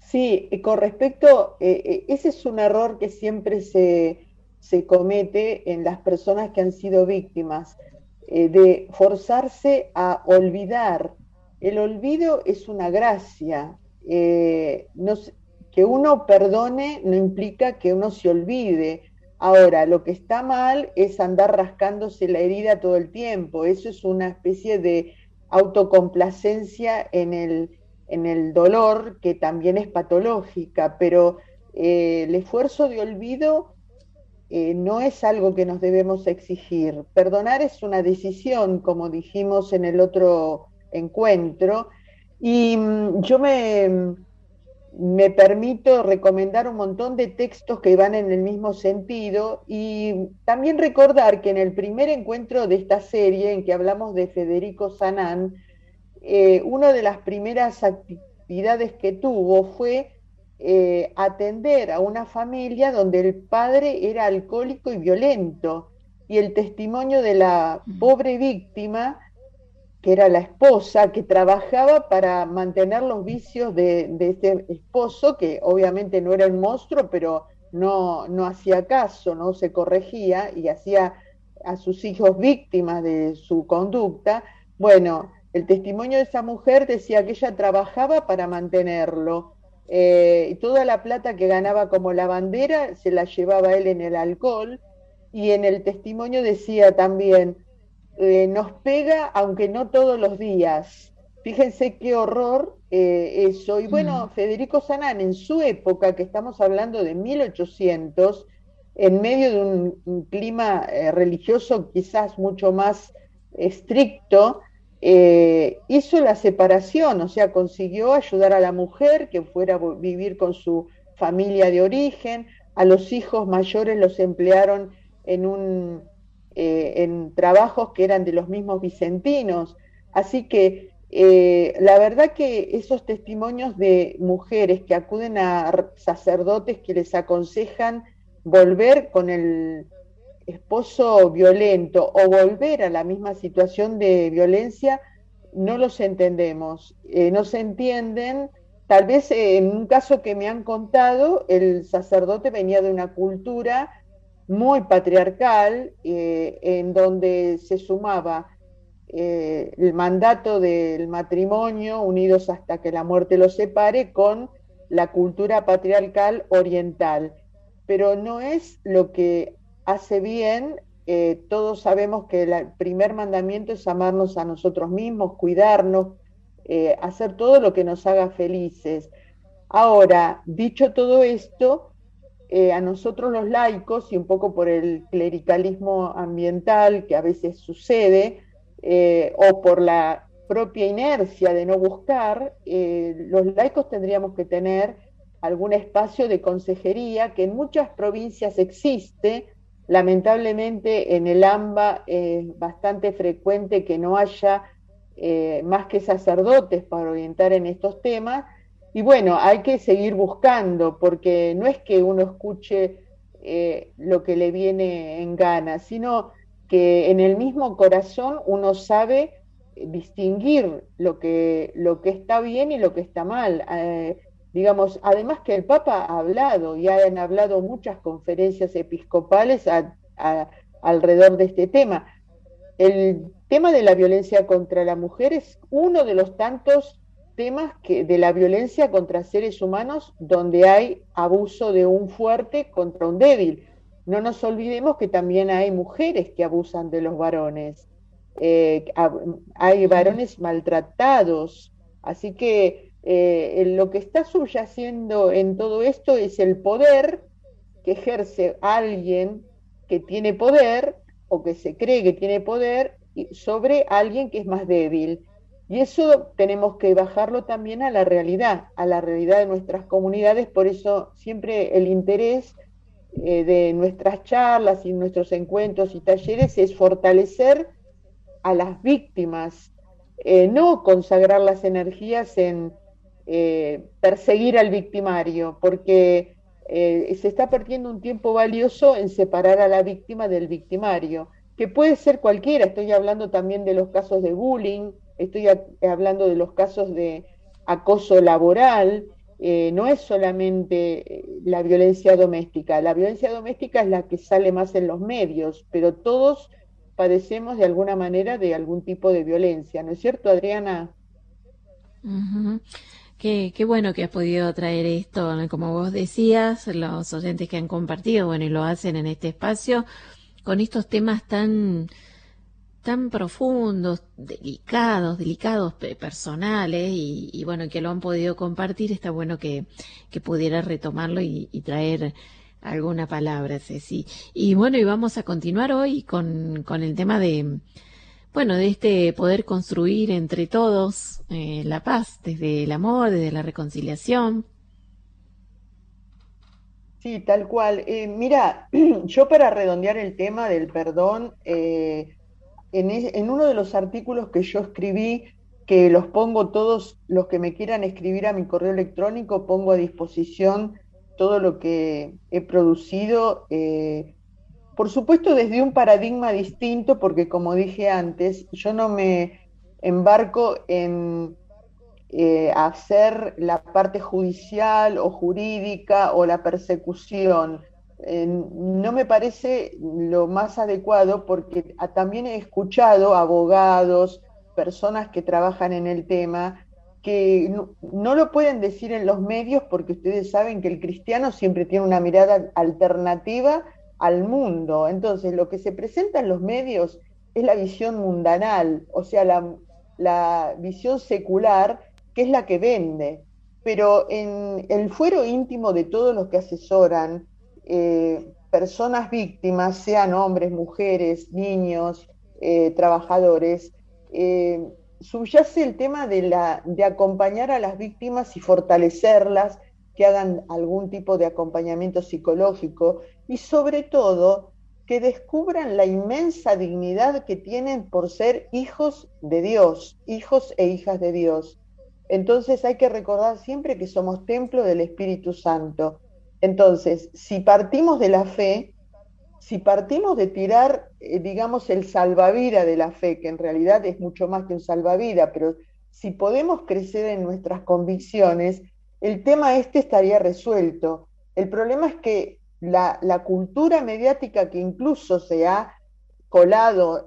Sí, con respecto, ese es un error que siempre se comete en las personas que han sido víctimas, de forzarse a olvidar. El olvido es una gracia. Que uno perdone no implica que uno se olvide. Ahora, lo que está mal es andar rascándose la herida todo el tiempo. Eso es una especie de autocomplacencia en el dolor, que también es patológica, pero el esfuerzo de olvido no es algo que nos debemos exigir. Perdonar es una decisión, como dijimos en el otro encuentro, y me permito recomendar un montón de textos que van en el mismo sentido y también recordar que en el primer encuentro de esta serie en que hablamos de Federico Sanán, una de las primeras actividades que tuvo fue atender a una familia donde el padre era alcohólico y violento, y el testimonio de la pobre víctima, que era la esposa, que trabajaba para mantener los vicios de este esposo, que obviamente no era un monstruo, pero no hacía caso, no se corregía y hacía a sus hijos víctimas de su conducta. Bueno, el testimonio de esa mujer decía que ella trabajaba para mantenerlo. Y toda la plata que ganaba como lavandera se la llevaba él en el alcohol, y en el testimonio decía también, nos pega aunque no todos los días. Fíjense qué horror eso. Y bueno, Mm. Federico Sanán en su época, que estamos hablando de 1800, en medio de un clima religioso quizás mucho más estricto, hizo la separación, o sea, consiguió ayudar a la mujer que fuera a vivir con su familia de origen, a los hijos mayores los emplearon en trabajos que eran de los mismos vicentinos. Así que la verdad que esos testimonios de mujeres que acuden a sacerdotes que les aconsejan volver con el esposo violento o volver a la misma situación de violencia, no los entendemos, no se entienden. Tal vez en un caso que me han contado, el sacerdote venía de una cultura muy patriarcal, en donde se sumaba el mandato del matrimonio, unidos hasta que la muerte los separe, con la cultura patriarcal oriental. Pero no es lo que hace bien. Todos sabemos que el primer mandamiento es amarnos a nosotros mismos, cuidarnos, hacer todo lo que nos haga felices. Ahora, dicho todo esto, a nosotros los laicos, y un poco por el clericalismo ambiental que a veces sucede, o por la propia inercia de no buscar, los laicos tendríamos que tener algún espacio de consejería que en muchas provincias existe. Lamentablemente en el AMBA es bastante frecuente que no haya más que sacerdotes para orientar en estos temas, y bueno, hay que seguir buscando, porque no es que uno escuche lo que le viene en gana, sino que en el mismo corazón uno sabe distinguir lo que está bien y lo que está mal. Digamos, además que el Papa ha hablado, y han hablado muchas conferencias episcopales alrededor de este tema. El tema de la violencia contra la mujer es uno de los tantos temas de la violencia contra seres humanos donde hay abuso de un fuerte contra un débil. No nos olvidemos que también hay mujeres que abusan de los varones, eh, hay Mm. varones maltratados, así que lo que está subyaciendo en todo esto es el poder que ejerce alguien que tiene poder, o que se cree que tiene poder, sobre alguien que es más débil. Y eso tenemos que bajarlo también a la realidad de nuestras comunidades. Por eso siempre el interés de nuestras charlas y nuestros encuentros y talleres es fortalecer a las víctimas, no consagrar las energías en perseguir al victimario, porque se está perdiendo un tiempo valioso en separar a la víctima del victimario, que puede ser cualquiera. Estoy hablando también de los casos de bullying, estoy hablando de los casos de acoso laboral, no es solamente la violencia doméstica. La violencia doméstica es la que sale más en los medios, pero todos padecemos de alguna manera de algún tipo de violencia, ¿no es cierto, Adriana? Ujú. Qué bueno que has podido traer esto, ¿no? Como vos decías, los oyentes que han compartido, bueno, y lo hacen en este espacio, con estos temas tan profundos, delicados, personales, y bueno, que lo han podido compartir, está bueno que pudiera retomarlo y traer alguna palabra, Ceci. Y bueno, y vamos a continuar hoy con el tema bueno, de este poder construir entre todos la paz, desde el amor, desde la reconciliación. Sí, tal cual. Mira, yo para redondear el tema del perdón, en uno de los artículos que yo escribí, que los pongo todos los que me quieran escribir a mi correo electrónico, pongo a disposición todo lo que he producido, por supuesto desde un paradigma distinto, porque como dije antes, yo no me embarco en hacer la parte judicial o jurídica o la persecución. No me parece lo más adecuado porque también he escuchado abogados, personas que trabajan en el tema, que no lo pueden decir en los medios porque ustedes saben que el cristiano siempre tiene una mirada alternativa al mundo. Entonces, lo que se presenta en los medios es la visión mundanal, o sea, la visión secular, que es la que vende, pero en el fuero íntimo de todos los que asesoran, personas víctimas, sean hombres, mujeres, niños, trabajadores, eh, subyace el tema de acompañar a las víctimas y fortalecerlas, que hagan algún tipo de acompañamiento psicológico y sobre todo que descubran la inmensa dignidad que tienen por ser hijos de Dios, hijos e hijas de Dios. Entonces hay que recordar siempre que somos templo del Espíritu Santo. Entonces, si partimos de la fe, si partimos de tirar, digamos, el salvavidas de la fe, que en realidad es mucho más que un salvavidas, pero si podemos crecer en nuestras convicciones, el tema este estaría resuelto. El problema es que la cultura mediática que incluso se ha colado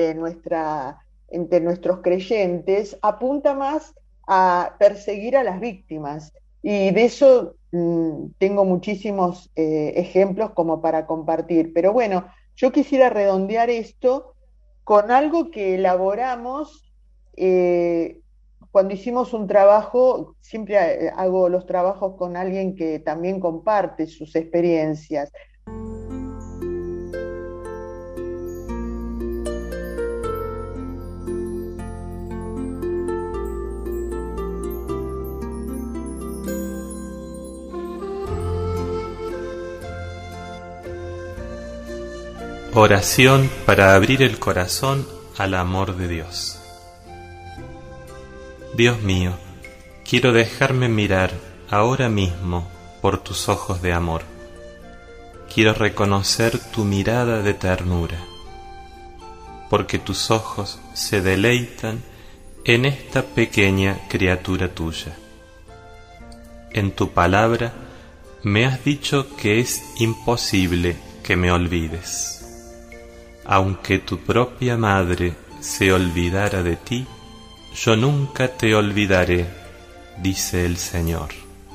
entre nuestros creyentes apunta más a perseguir a las víctimas. Y de eso tengo muchísimos ejemplos como para compartir. Pero bueno, yo quisiera redondear esto con algo que elaboramos eh, cuando hicimos un trabajo. Siempre hago los trabajos con alguien que también comparte sus experiencias. Oración para abrir el corazón al amor de Dios. Dios mío, quiero dejarme mirar ahora mismo por tus ojos de amor. Quiero reconocer tu mirada de ternura, porque tus ojos se deleitan en esta pequeña criatura tuya. En tu palabra me has dicho que es imposible que me olvides. Aunque tu propia madre se olvidara de ti, yo nunca te olvidaré, dice el Señor.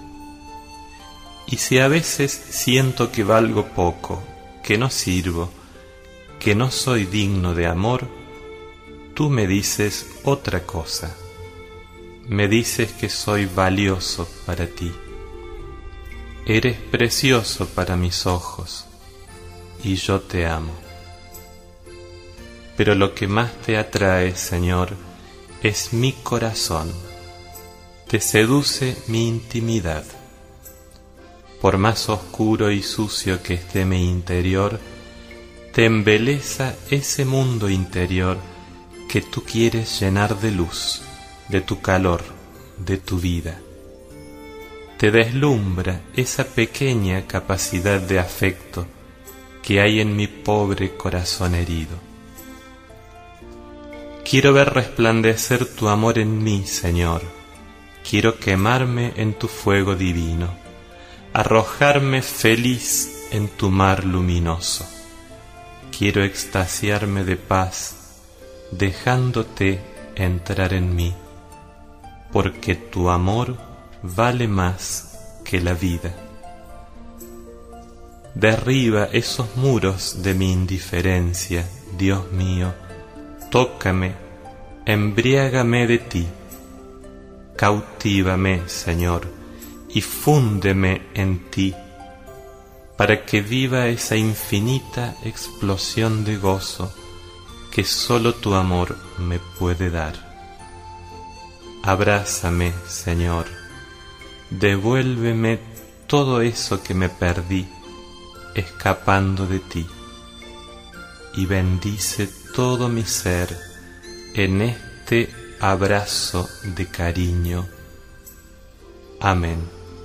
Y si a veces siento que valgo poco, que no sirvo, que no soy digno de amor, tú me dices otra cosa. Me dices que soy valioso para ti. Eres precioso para mis ojos, y yo te amo. Pero lo que más te atrae, Señor, es mi corazón. Te seduce mi intimidad. Por más oscuro y sucio que esté mi interior, te embeleza ese mundo interior que tú quieres llenar de luz, de tu calor, de tu vida. Te deslumbra esa pequeña capacidad de afecto que hay en mi pobre corazón herido. Quiero ver resplandecer tu amor en mí, Señor. Quiero quemarme en tu fuego divino, arrojarme feliz en tu mar luminoso. Quiero extasiarme de paz, dejándote entrar en mí, porque tu amor vale más que la vida. Derriba esos muros de mi indiferencia, Dios mío, tócame, embriágame de ti, cautívame, Señor, y fúndeme en ti, para que viva esa infinita explosión de gozo que sólo tu amor me puede dar. Abrázame, Señor, devuélveme todo eso que me perdí escapando de ti, y bendice todo mi ser en este abrazo de cariño. Amén.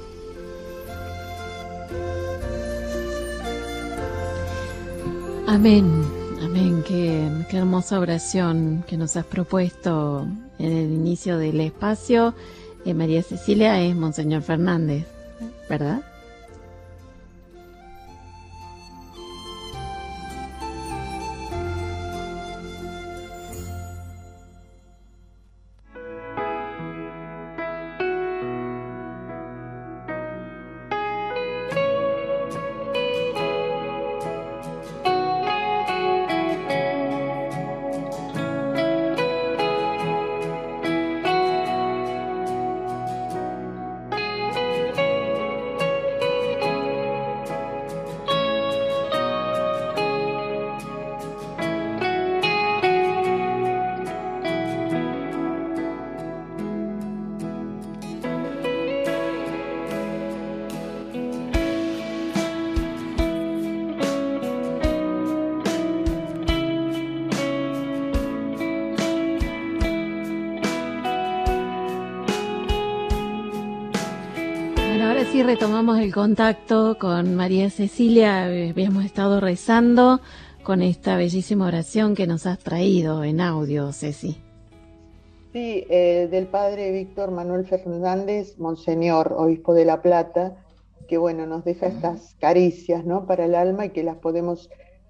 Amén, amén, qué hermosa oración que nos has propuesto en el inicio del espacio. María Cecilia es Monseñor Fernández, ¿verdad? Sí, retomamos el contacto con María Cecilia. Habíamos estado rezando con esta bellísima oración que nos has traído en audio, Ceci. Sí, del padre Víctor Manuel Fernández, Monseñor, obispo de La Plata, que bueno, nos deja estas caricias, ¿no?, para el alma, y que las podemos,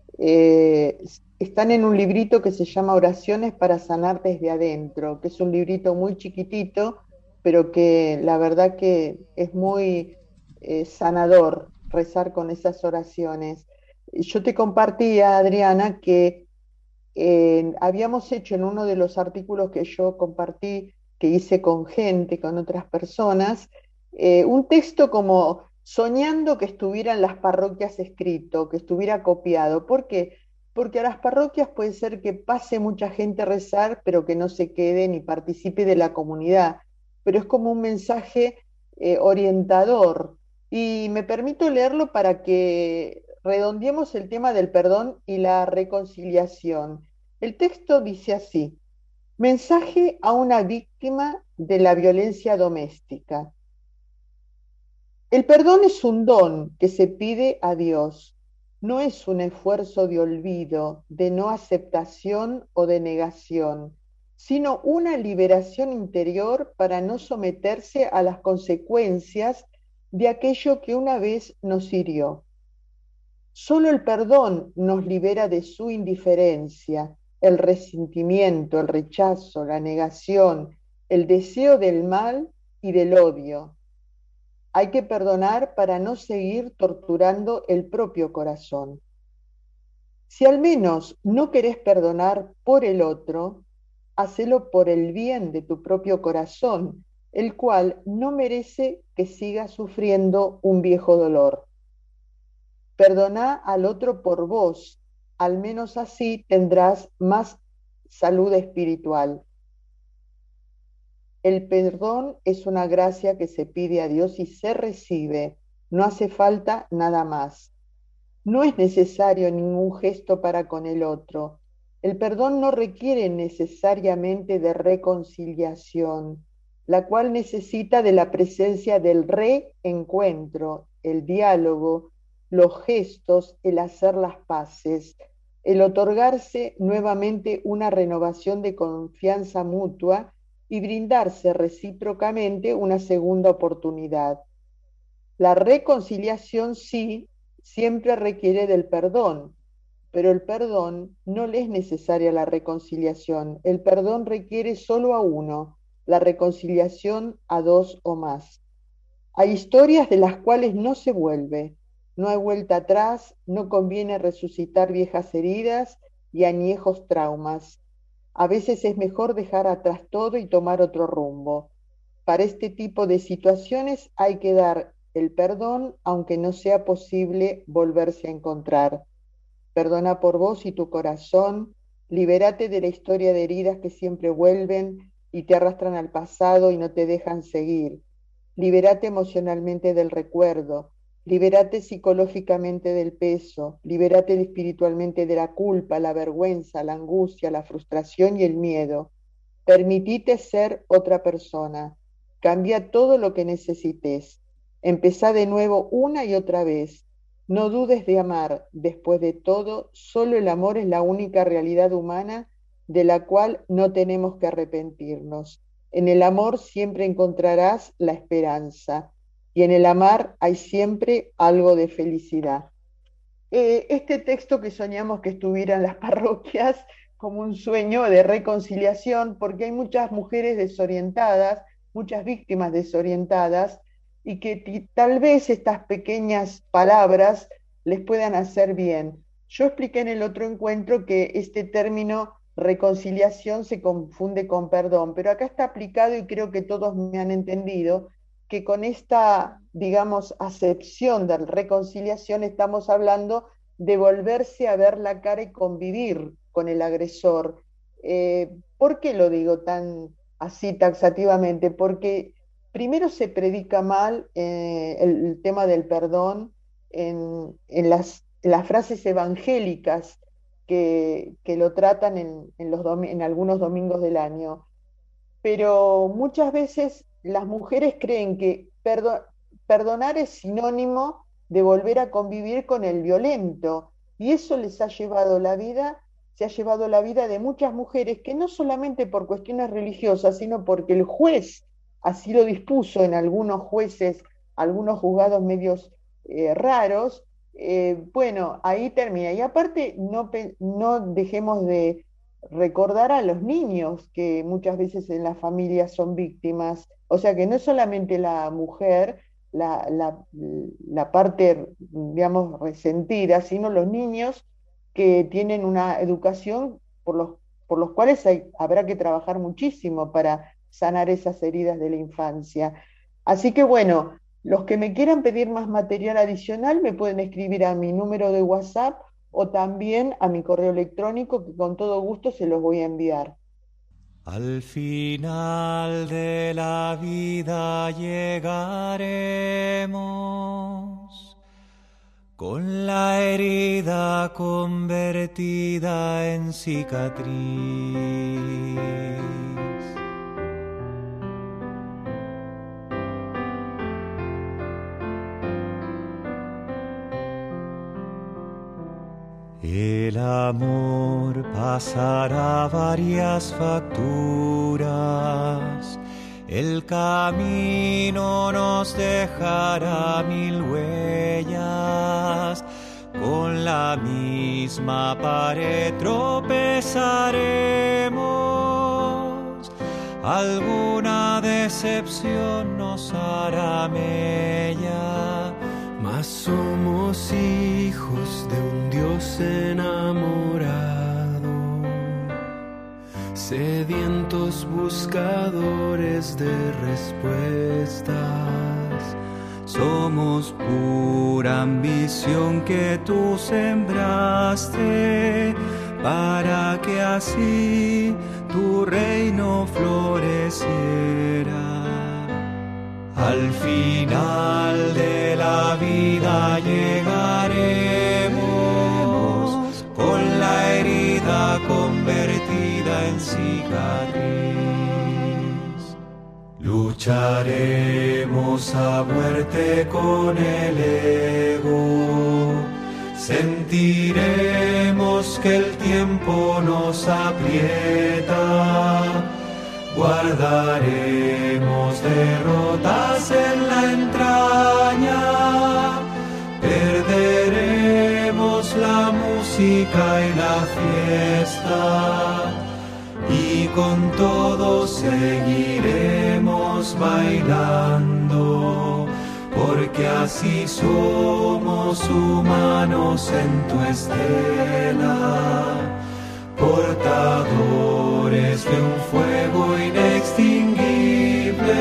están en un librito que se llama Oraciones para sanar desde adentro, que es un librito muy chiquitito, pero que la verdad que es muy sanador rezar con esas oraciones. Yo te compartía, Adriana, que habíamos hecho en uno de los artículos que yo compartí, que hice con gente, con otras personas, un texto como soñando que estuviera en las parroquias escrito, que estuviera copiado. ¿Por qué? Porque a las parroquias puede ser que pase mucha gente a rezar, pero que no se quede ni participe de la comunidad. Pero es como un mensaje orientador. Y me permito leerlo para que redondeemos el tema del perdón y la reconciliación. El texto dice así: mensaje a una víctima de la violencia doméstica. El perdón es un don que se pide a Dios, no es un esfuerzo de olvido, de no aceptación o de negación, sino una liberación interior para no someterse a las consecuencias de aquello que una vez nos hirió. Solo el perdón nos libera de su indiferencia, el resentimiento, el rechazo, la negación, el deseo del mal y del odio. Hay que perdonar para no seguir torturando el propio corazón. Si al menos no querés perdonar por el otro, hacelo por el bien de tu propio corazón, el cual no merece que siga sufriendo un viejo dolor. Perdoná al otro por vos, al menos así tendrás más salud espiritual. El perdón es una gracia que se pide a Dios y se recibe, no hace falta nada más. No es necesario ningún gesto para con el otro. El perdón no requiere necesariamente de reconciliación, la cual necesita de la presencia del reencuentro, el diálogo, los gestos, el hacer las paces, el otorgarse nuevamente una renovación de confianza mutua y brindarse recíprocamente una segunda oportunidad. La reconciliación sí siempre requiere del perdón, pero el perdón no le es necesaria la reconciliación. El perdón requiere solo a uno, la reconciliación a dos o más. Hay historias de las cuales no se vuelve, no hay vuelta atrás, no conviene resucitar viejas heridas y añejos traumas. A veces es mejor dejar atrás todo y tomar otro rumbo. Para este tipo de situaciones hay que dar el perdón, aunque no sea posible volverse a encontrar. Perdona por vos y tu corazón, libérate de la historia de heridas que siempre vuelven y te arrastran al pasado y no te dejan seguir. Libérate emocionalmente del recuerdo, libérate psicológicamente del peso, libérate espiritualmente de la culpa, la vergüenza, la angustia, la frustración y el miedo. Permitite ser otra persona. Cambia todo lo que necesites. Empezá de nuevo una y otra vez. No dudes de amar. Después de todo, solo el amor es la única realidad humana de la cual no tenemos que arrepentirnos. En el amor siempre encontrarás la esperanza y en el amar hay siempre algo de felicidad. Este texto que soñamos que estuviera en las parroquias como un sueño de reconciliación, porque hay muchas mujeres desorientadas, muchas víctimas desorientadas, y que tal vez estas pequeñas palabras les puedan hacer bien. Yo expliqué en el otro encuentro que este término reconciliación se confunde con perdón, pero acá está aplicado y creo que todos me han entendido que con esta, digamos, acepción de reconciliación estamos hablando de volverse a ver la cara y convivir con el agresor. ¿Por qué lo digo tan así taxativamente? Porque primero se predica mal el tema del perdón en las frases evangélicas que lo tratan en algunos domingos del año. Pero muchas veces las mujeres creen que perdonar es sinónimo de volver a convivir con el violento, y eso les ha llevado la vida, se ha llevado la vida de muchas mujeres que no solamente por cuestiones religiosas, sino porque el juez así lo dispuso en algunos jueces, algunos juzgados medios raros. Bueno, ahí termina. Y aparte, no dejemos de recordar a los niños que muchas veces en las familias son víctimas. O sea que no es solamente la mujer, la parte, digamos, resentida, sino los niños que tienen una educación por los cuales habrá que trabajar muchísimo para sanar esas heridas de la infancia. Así que bueno, los que me quieran pedir más material adicional me pueden escribir a mi número de WhatsApp o también a mi correo electrónico, que con todo gusto se los voy a enviar. Al final de la vida llegaremos con la herida convertida en cicatriz. El amor pasará varias facturas, el camino nos dejará mil huellas, con la misma pared tropezaremos, alguna decepción nos hará mella. Mas somos hijos de un Dios enamorado, sedientos buscadores de respuestas. Somos pura ambición que tú sembraste, para que así tu reino floreciera. Al final de la vida llegaremos con la herida convertida en cicatriz. Lucharemos a muerte con el ego, sentiremos que el tiempo nos aprieta. Guardaremos derrotas en la entraña, perderemos la música y la fiesta, y con todo seguiremos bailando, porque así somos humanos en tu estela, portadores de un fuego inextinguible,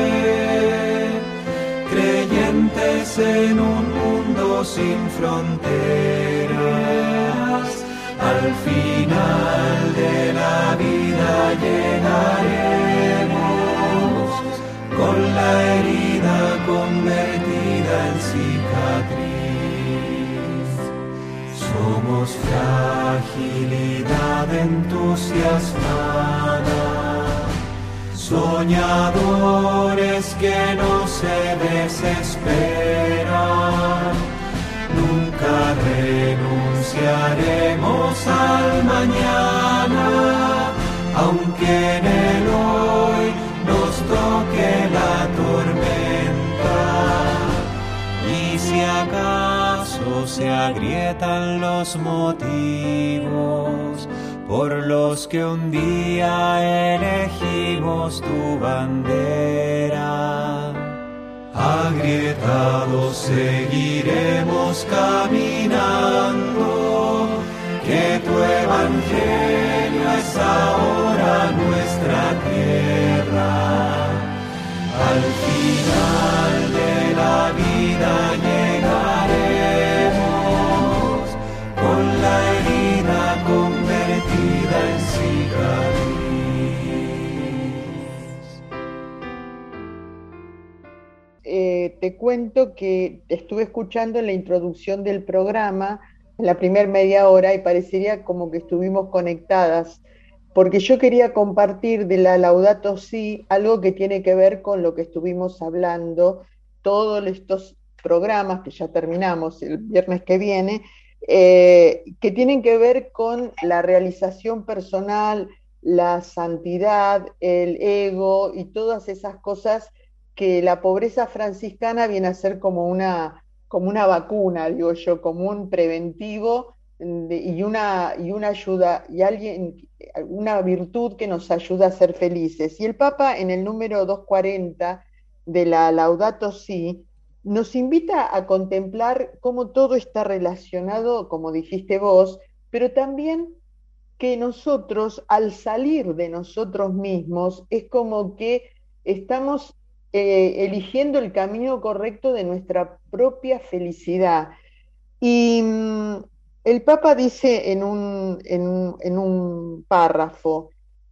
creyentes en un mundo sin fronteras. Al final de la vida llegaremos con la herida convertida en cicatriz. Somos fragilidad entusiasmada, soñadores que no se desesperan. Nunca renunciaremos al mañana, aunque en el hoy nos toque la tormenta. Y si acaso se agrietan los motivos por los que un día elegimos tu bandera, agrietados seguiremos caminando, que tu evangelio es ahora nuestra tierra. Al final de la vida llegaremos con la herida convertida en cicatriz. Te cuento que estuve escuchando la introducción del programa en la primera media hora y parecería como que estuvimos conectadas, porque yo quería compartir de la Laudato Si algo que tiene que ver con lo que estuvimos hablando, todos estos programas que ya terminamos el viernes que viene, que tienen que ver con la realización personal, la santidad, el ego y todas esas cosas que la pobreza franciscana viene a ser como una vacuna, digo yo, como un preventivo y una ayuda, y una virtud que nos ayuda a ser felices. Y el Papa, en el número 240 de la Laudato Si, nos invita a contemplar cómo todo está relacionado, como dijiste vos, pero también que nosotros, al salir de nosotros mismos, es como que estamos eligiendo el camino correcto de nuestra propia felicidad. Y el Papa dice en un párrafo,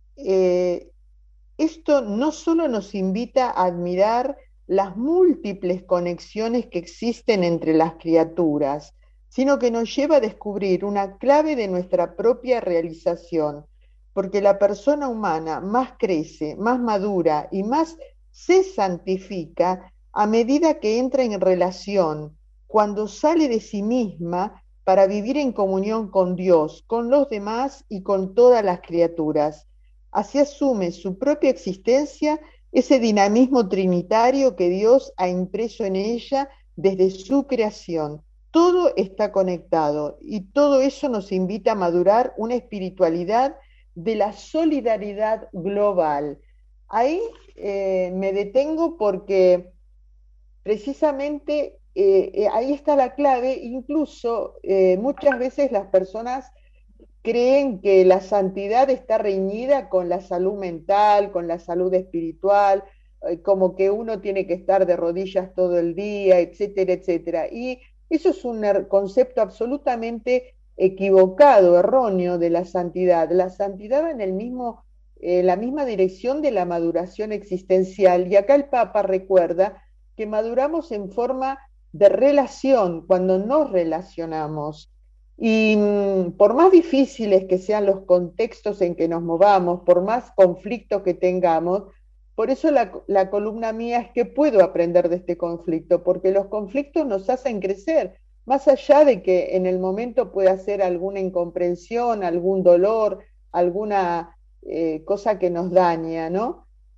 esto no solo nos invita a admirar las múltiples conexiones que existen entre las criaturas, sino que nos lleva a descubrir una clave de nuestra propia realización, porque la persona humana más crece, más madura y más se santifica a medida que entra en relación, cuando sale de sí misma para vivir en comunión con Dios, con los demás y con todas las criaturas. Así asume su propia existencia ese dinamismo trinitario que Dios ha impreso en ella desde su creación. Todo está conectado y todo eso nos invita a madurar una espiritualidad de la solidaridad global. Ahí me detengo porque precisamente ahí está la clave. Incluso muchas veces las personas creen que la santidad está reñida con la salud mental, con la salud espiritual, como que uno tiene que estar de rodillas todo el día, etcétera, etcétera. Y eso es un concepto absolutamente equivocado, erróneo de la santidad. La santidad va en la misma dirección de la maduración existencial. Y acá el Papa recuerda que maduramos en forma de relación, cuando nos relacionamos. Y por más difíciles que sean los contextos en que nos movamos, por más conflictos que tengamos, por eso la columna mía es que puedo aprender de este conflicto, porque los conflictos nos hacen crecer, más allá de que en el momento pueda ser alguna incomprensión, algún dolor, alguna cosa que nos daña, ¿no?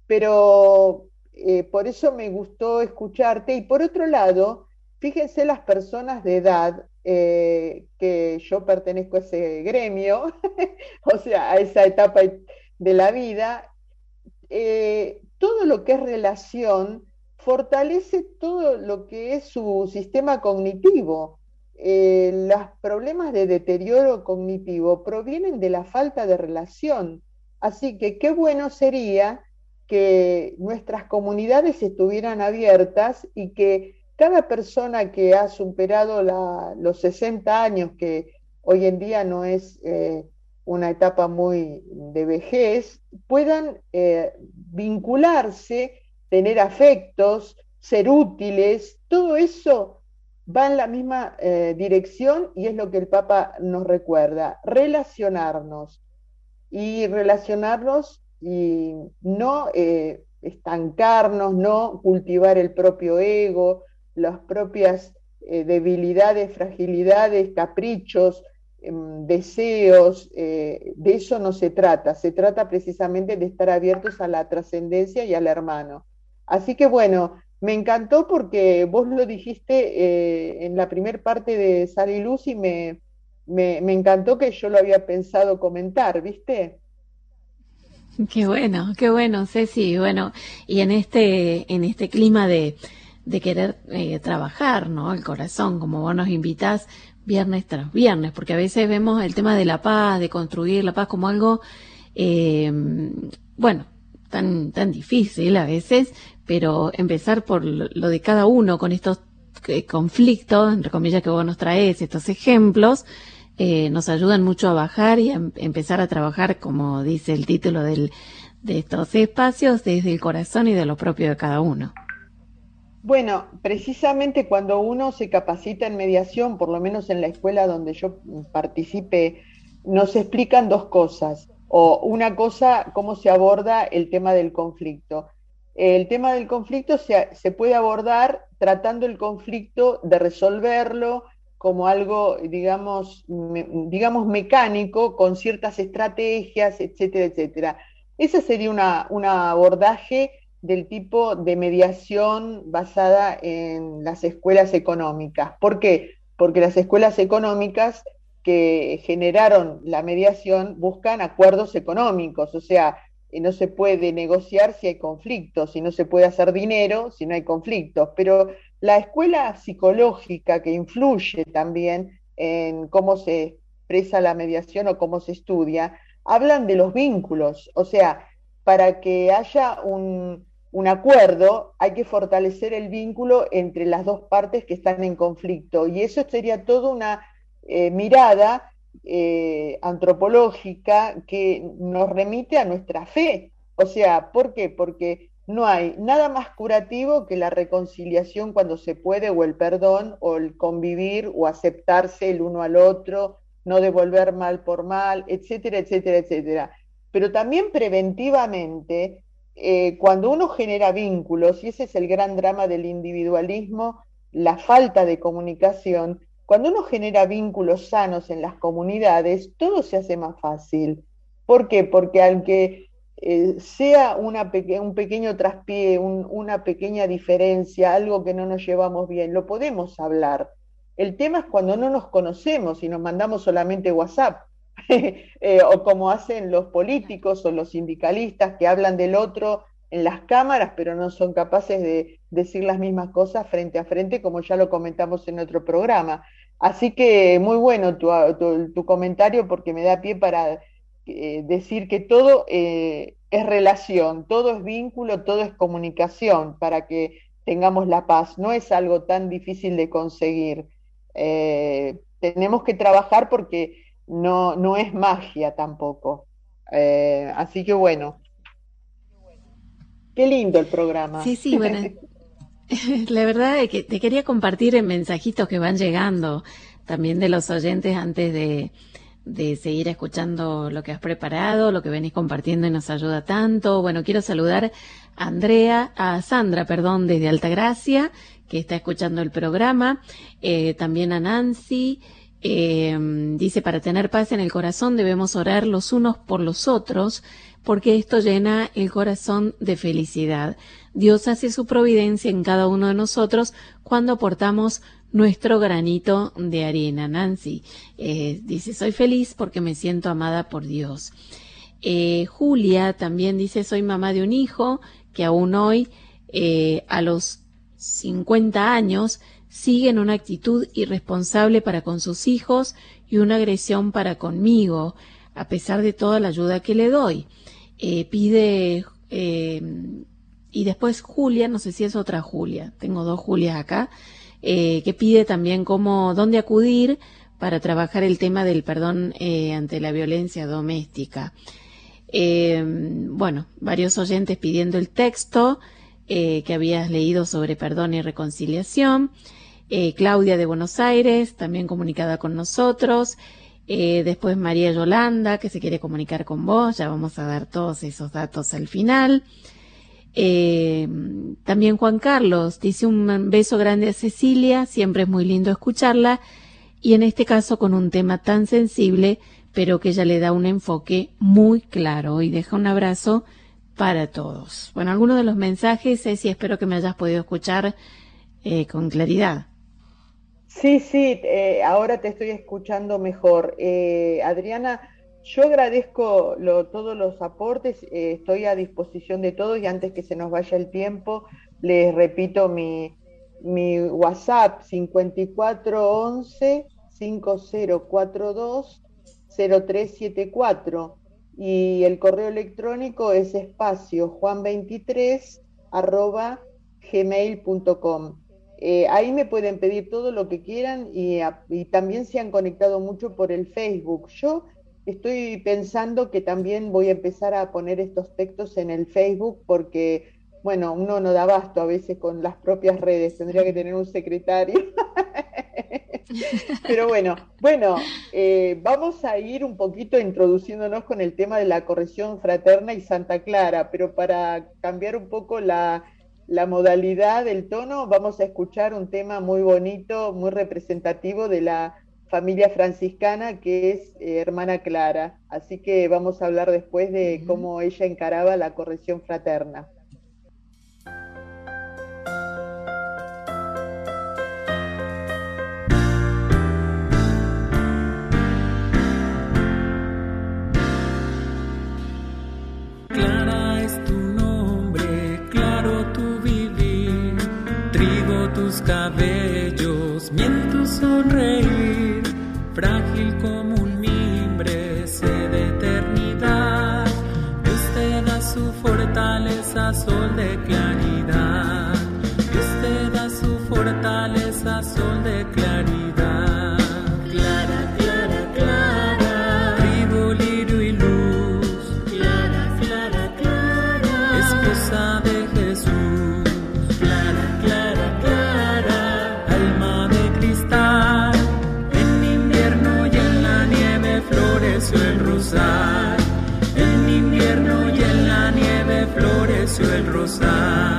pero por eso me gustó escucharte. Y por otro lado, fíjense las personas de edad, que yo pertenezco a ese gremio, o sea, a esa etapa de la vida, todo lo que es relación fortalece todo lo que es su sistema cognitivo. Los problemas de deterioro cognitivo provienen de la falta de relación. Así que qué bueno sería que nuestras comunidades estuvieran abiertas y que cada persona que ha superado los 60 años, que hoy en día no es una etapa muy de vejez, puedan vincularse, tener afectos, ser útiles, todo eso va en la misma dirección y es lo que el Papa nos recuerda, relacionarnos y no estancarnos, no cultivar el propio ego, las propias debilidades, fragilidades, caprichos, deseos, de eso no se trata precisamente de estar abiertos a la trascendencia y al hermano. Así que bueno, me encantó porque vos lo dijiste en la primer parte de Sal y Luz y me encantó que yo lo había pensado comentar, ¿viste? Qué bueno, Ceci, bueno, y en este clima de querer trabajar, ¿no? El corazón, como vos nos invitás viernes tras viernes, porque a veces vemos el tema de la paz, de construir la paz como algo, bueno, tan difícil a veces, pero empezar por lo de cada uno con estos conflictos, entre comillas, que vos nos traes, estos ejemplos, nos ayudan mucho a bajar y a empezar a trabajar, como dice el título de estos espacios, desde el corazón y de lo propio de cada uno. Bueno, precisamente cuando uno se capacita en mediación, por lo menos en la escuela donde yo participé, nos explican dos cosas. O una cosa, cómo se aborda el tema del conflicto. El tema del conflicto se puede abordar tratando el conflicto de resolverlo como algo, digamos mecánico, con ciertas estrategias, etcétera, etcétera. Ese sería un abordaje del tipo de mediación basada en las escuelas económicas. ¿Por qué? Porque las escuelas económicas que generaron la mediación buscan acuerdos económicos, o sea, no se puede negociar si hay conflictos, y no se puede hacer dinero si no hay conflictos, pero la escuela psicológica que influye también en cómo se expresa la mediación o cómo se estudia, hablan de los vínculos, o sea, para que haya un acuerdo hay que fortalecer el vínculo entre las dos partes que están en conflicto, y eso sería toda una mirada antropológica que nos remite a nuestra fe. O sea, ¿por qué? Porque no hay nada más curativo que la reconciliación cuando se puede, o el perdón, o el convivir, o aceptarse el uno al otro, no devolver mal por mal, etcétera, etcétera, etcétera. Pero también preventivamente, cuando uno genera vínculos, y ese es el gran drama del individualismo, la falta de comunicación, cuando uno genera vínculos sanos en las comunidades, todo se hace más fácil. ¿Por qué? Porque aunque sea un pequeño traspié, una pequeña diferencia, algo que no nos llevamos bien, lo podemos hablar. El tema es cuando no nos conocemos y nos mandamos solamente WhatsApp, o como hacen los políticos o los sindicalistas que hablan del otro en las cámaras, pero no son capaces de decir las mismas cosas frente a frente, como ya lo comentamos en otro programa. Así que muy bueno tu comentario, porque me da pie para decir que todo es relación, todo es vínculo, todo es comunicación para que tengamos la paz. No es algo tan difícil de conseguir. Tenemos que trabajar porque no es magia tampoco. Así que bueno, qué lindo el programa. Sí, sí, bueno, la verdad es que te quería compartir en mensajitos que van llegando también de los oyentes antes de seguir escuchando lo que has preparado, lo que venís compartiendo y nos ayuda tanto. Bueno, quiero saludar a Sandra, perdón, desde Altagracia, que está escuchando el programa, también a Nancy, Dice, para tener paz en el corazón debemos orar los unos por los otros, porque esto llena el corazón de felicidad. Dios hace su providencia en cada uno de nosotros cuando aportamos nuestro granito de arena. Nancy dice, soy feliz porque me siento amada por Dios. Julia también dice, soy mamá de un hijo que aún hoy, a los 50 años, sigue en una actitud irresponsable para con sus hijos y una agresión para conmigo, a pesar de toda la ayuda que le doy. Pide, y después Julia, no sé si es otra Julia, tengo dos Julias acá, que pide también dónde acudir para trabajar el tema del perdón ante la violencia doméstica. Bueno, varios oyentes pidiendo el texto que habías leído sobre perdón y reconciliación. Claudia de Buenos Aires, también comunicada con nosotros. Después María Yolanda, que se quiere comunicar con vos. Ya vamos a dar todos esos datos al final. También Juan Carlos dice un beso grande a Cecilia, siempre es muy lindo escucharla, y en este caso con un tema tan sensible, pero que ella le da un enfoque muy claro y deja un abrazo para todos. Bueno, algunos de los mensajes, Ceci, espero que me hayas podido escuchar con claridad. Sí, ahora te estoy escuchando mejor. Adriana, yo agradezco todos los aportes, estoy a disposición de todos y antes que se nos vaya el tiempo, les repito mi WhatsApp 5411-5042-0374 y el correo electrónico es juan23@gmail.com. Ahí me pueden pedir todo lo que quieran y también se han conectado mucho por el Facebook. Yo estoy pensando que también voy a empezar a poner estos textos en el Facebook porque, bueno, uno no da abasto a veces con las propias redes, tendría que tener un secretario. Pero bueno, vamos a ir un poquito introduciéndonos con el tema de la corrección fraterna y Santa Clara, pero para cambiar un poco la modalidad, el tono, vamos a escuchar un tema muy bonito, muy representativo de la familia franciscana, que es hermana Clara. Así que vamos a hablar después de cómo ella encaraba la corrección fraterna. Clara es tu nombre, claro tu vivir, trigo tus cabellos, miel tu sonreír, frágil como un mimbre, sed de eternidad. Dios te da su fortaleza, sol de claridad. Dios te da su fortaleza, sol de claridad. Clara, clara, clara, trigo, lirio y luz. Clara, clara, clara, esposa de Jesús. Clara, clara, clara, alma de cristal. En invierno y en la nieve floreció el rosal. En invierno y en la nieve floreció el rosal.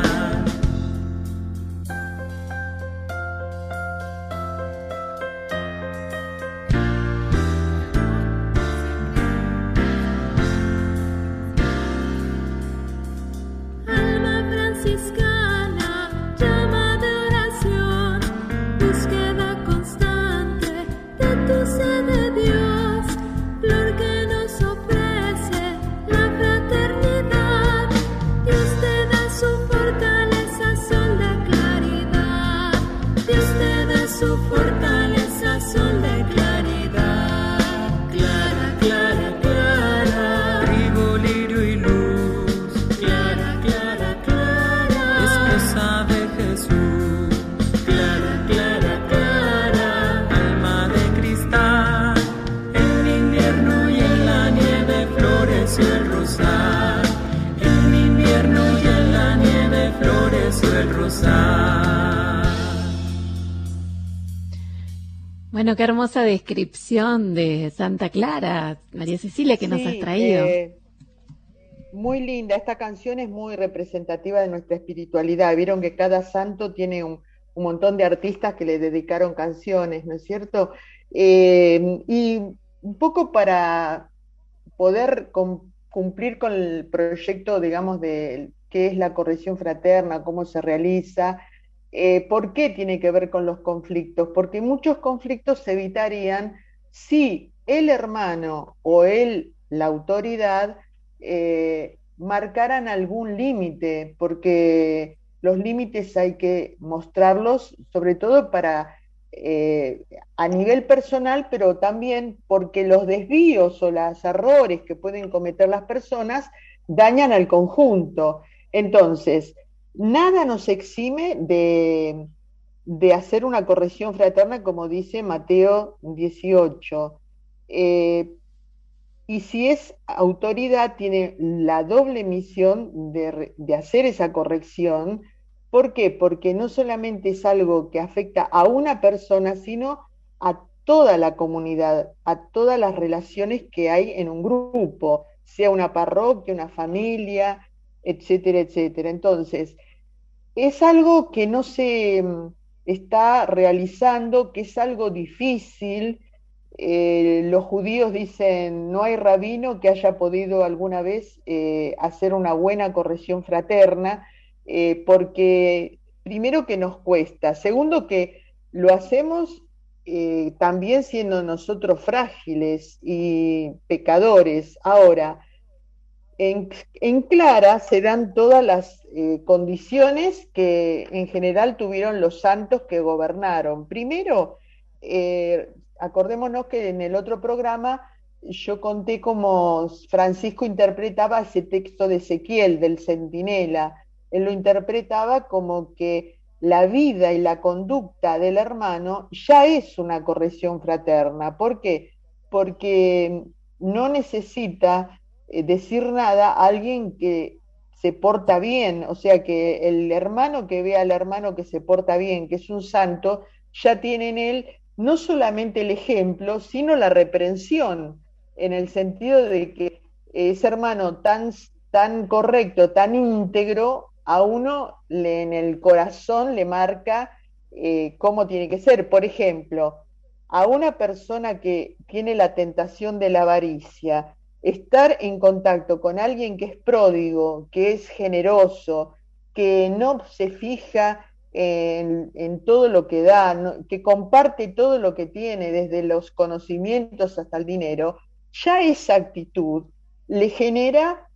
Alma franciscana, llama de oración, búsqueda constante de tu sed de Dios, flor que nos ofrece la fraternidad. Dios te da su fortaleza, sol de claridad. Dios te da su fortaleza, sol de claridad. Clara, clara, clara, Trigo, lirio y luz, clara, clara, clara, esposa de Jesús. clara, clara, clara, Alma de cristal, en invierno y en la nieve floreció el rosal. En invierno y en la nieve floreció el rosal. Bueno, qué hermosa descripción de Santa Clara, María Cecilia, que nos has Sí, traído. muy linda, esta canción es muy representativa de nuestra espiritualidad. Vieron que cada santo tiene un montón de artistas que le dedicaron canciones, ¿no es cierto? Y un poco para poder cumplir con el proyecto, digamos, de qué es la corrección fraterna, cómo se realiza, por qué tiene que ver con los conflictos, porque muchos conflictos se evitarían si el hermano o la autoridad, marcaran algún límite, porque los límites hay que mostrarlos, sobre todo para a nivel personal, pero también porque los desvíos o los errores que pueden cometer las personas dañan al conjunto. Entonces, nada nos exime de hacer una corrección fraterna, como dice Mateo 18. Y si es autoridad, tiene la doble misión de hacer esa corrección. ¿Por qué? Porque no solamente es algo que afecta a una persona, sino a toda la comunidad, a todas las relaciones que hay en un grupo, sea una parroquia, una familia, etcétera, etcétera. Entonces, es algo que no se está realizando, que es algo difícil. Los judíos dicen, no hay rabino que haya podido alguna vez hacer una buena corrección fraterna, porque primero que nos cuesta, segundo que lo hacemos también siendo nosotros frágiles y pecadores. Ahora, en Clara se dan todas las condiciones que en general tuvieron los santos que gobernaron. Primero, acordémonos que en el otro programa yo conté cómo Francisco interpretaba ese texto de Ezequiel, del centinela. Él lo interpretaba como que la vida y la conducta del hermano ya es una corrección fraterna. ¿Por qué? Porque no necesita decir nada a alguien que se porta bien, o sea que el hermano que ve al hermano que se porta bien, que es un santo, ya tiene en él no solamente el ejemplo, sino la reprensión, en el sentido de que ese hermano tan correcto, tan íntegro, a uno en el corazón le marca cómo tiene que ser. Por ejemplo, a una persona que tiene la tentación de la avaricia, estar en contacto con alguien que es pródigo, que es generoso, que no se fija en todo lo que da, ¿no? Que comparte todo lo que tiene, desde los conocimientos hasta el dinero, ya esa actitud le genera,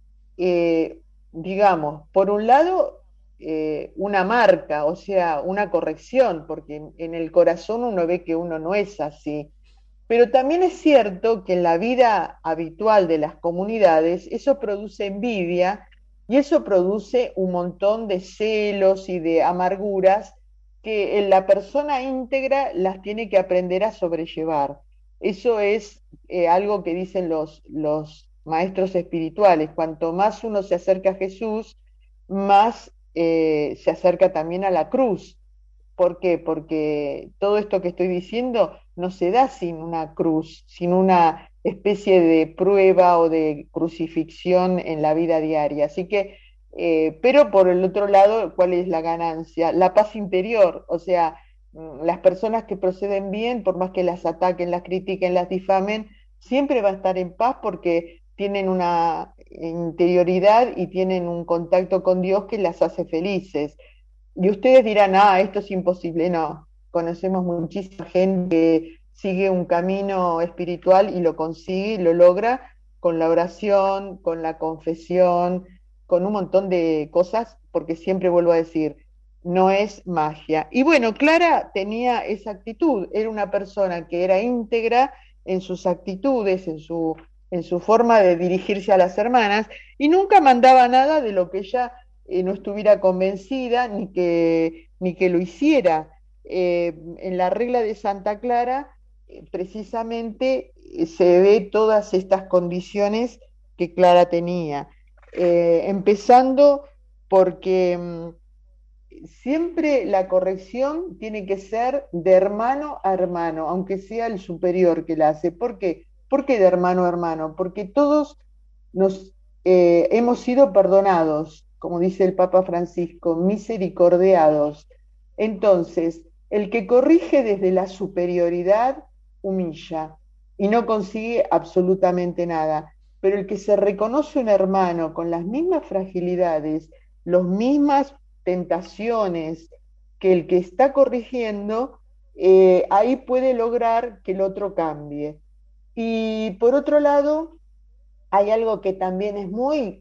digamos, por un lado, una marca, o sea, una corrección, porque en el corazón uno ve que uno no es así. Pero también es cierto que en la vida habitual de las comunidades eso produce envidia y eso produce un montón de celos y de amarguras que la persona íntegra las tiene que aprender a sobrellevar. Eso es algo que dicen los maestros espirituales. Cuanto más uno se acerca a Jesús, más se acerca también a la cruz. ¿Por qué? Porque todo esto que estoy diciendo no se da sin una cruz, sin una especie de prueba o de crucifixión en la vida diaria. Así que, pero por el otro lado, ¿cuál es la ganancia? La paz interior, o sea, las personas que proceden bien, por más que las ataquen, las critiquen, las difamen, siempre va a estar en paz porque tienen una interioridad y tienen un contacto con Dios que las hace felices. Y ustedes dirán, esto es imposible. No, conocemos muchísima gente que sigue un camino espiritual y lo consigue y lo logra con la oración, con la confesión, con un montón de cosas, porque siempre vuelvo a decir, no es magia. Y bueno, Clara tenía esa actitud, era una persona que era íntegra en sus actitudes, en su forma de dirigirse a las hermanas, y nunca mandaba nada de lo que ella no estuviera convencida ni que lo hiciera. En la regla de Santa Clara, precisamente se ve todas estas condiciones que Clara tenía. Empezando porque siempre la corrección tiene que ser de hermano a hermano, aunque sea el superior que la hace. ¿Por qué? ¿Por qué de hermano a hermano? Porque todos nos hemos sido perdonados, como dice el Papa Francisco, misericordiados. Entonces, el que corrige desde la superioridad humilla y no consigue absolutamente nada, pero el que se reconoce un hermano con las mismas fragilidades, las mismas tentaciones que el que está corrigiendo, ahí puede lograr que el otro cambie. Y por otro lado, hay algo que también es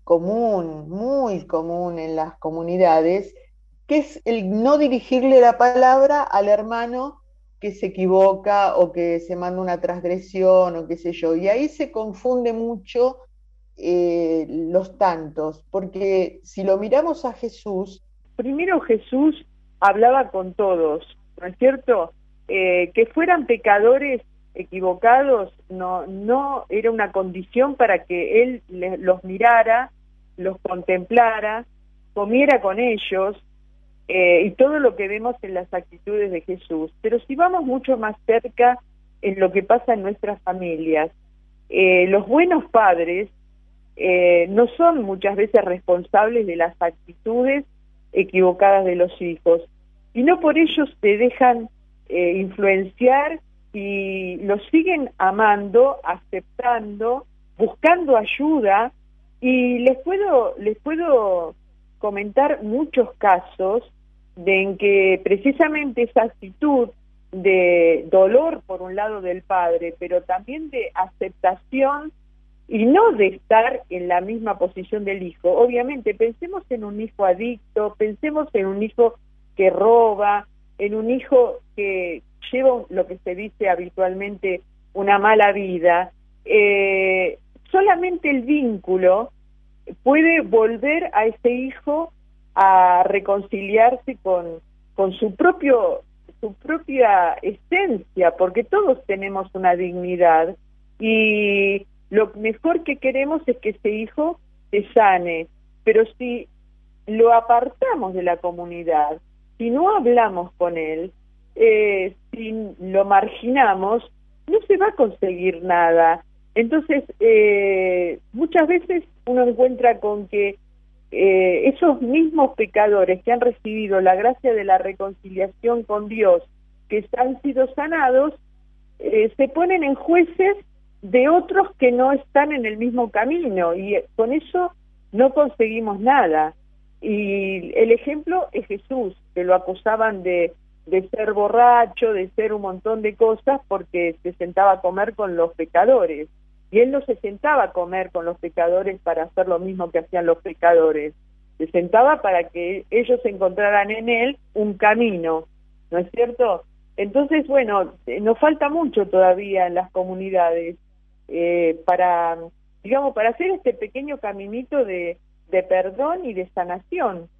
muy común en las comunidades, que es el no dirigirle la palabra al hermano que se equivoca o que se manda una transgresión o qué sé yo. Y ahí se confunde mucho los tantos, porque si lo miramos a Jesús, primero Jesús hablaba con todos, ¿no es cierto? Que fueran pecadores equivocados no era una condición para que él los mirara, los contemplara, comiera con ellos, y todo lo que vemos en las actitudes de Jesús. Pero si vamos mucho más cerca en lo que pasa en nuestras familias, los buenos padres no son muchas veces responsables de las actitudes equivocadas de los hijos, y no por ello se dejan influenciar y los siguen amando, aceptando, buscando ayuda. Y les puedo comentar muchos casos en que precisamente esa actitud de dolor por un lado del padre, pero también de aceptación y no de estar en la misma posición del hijo. Obviamente, pensemos en un hijo adicto, pensemos en un hijo que roba, en un hijo que lleva lo que se dice habitualmente una mala vida. Solamente el vínculo puede volver a ese hijo a reconciliarse con su propia esencia, porque todos tenemos una dignidad, y lo mejor que queremos es que ese hijo se sane. Pero si lo apartamos de la comunidad, si no hablamos con él, si lo marginamos, no se va a conseguir nada. Entonces, muchas veces uno encuentra con que esos mismos pecadores que han recibido la gracia de la reconciliación con Dios, que han sido sanados, se ponen en jueces de otros que no están en el mismo camino, y con eso no conseguimos nada. Y el ejemplo es Jesús, que lo acusaban de ser borracho, de ser un montón de cosas, porque se sentaba a comer con los pecadores. Y él no se sentaba a comer con los pecadores para hacer lo mismo que hacían los pecadores. Se sentaba para que ellos encontraran en él un camino, ¿no es cierto? Entonces, bueno, nos falta mucho todavía en las comunidades para hacer este pequeño caminito de perdón y de sanación.